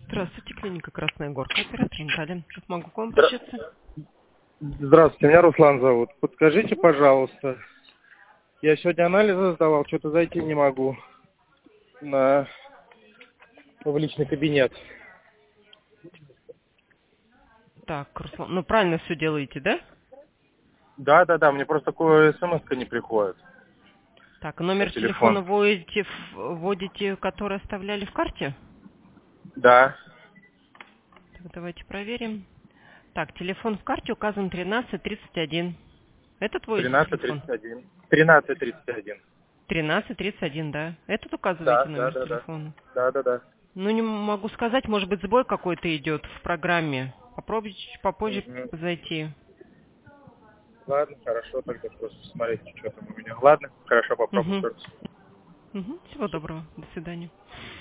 Здравствуйте, клиника Красная Горка, оператор Наталья. Как могу к вам Здра- обращаться? Здравствуйте, меня Руслан зовут. Подскажите, пожалуйста, я сегодня анализы сдавал, что-то зайти не могу в личный кабинет. Так, Руслан, ну правильно все делаете, да? Да, мне просто такое смс-ка не приходит Так, на номер телефона телефон. вводите, который оставляли в карте? Да, Так, давайте проверим. Так, телефон в карте указан 1331. Это твой телефон? 13:31. 13:31. 1331, да. Этот Да, указываете да, номер да, да. телефона? Да. Ну, не могу сказать, может быть, сбой какой-то идет в программе. Попробуйте чуть попозже Мгм. зайти. Ладно, хорошо, только просто посмотрите, что там у меня. Ладно, хорошо, попробую Угу. еще раз. Угу. Всего доброго. До свидания.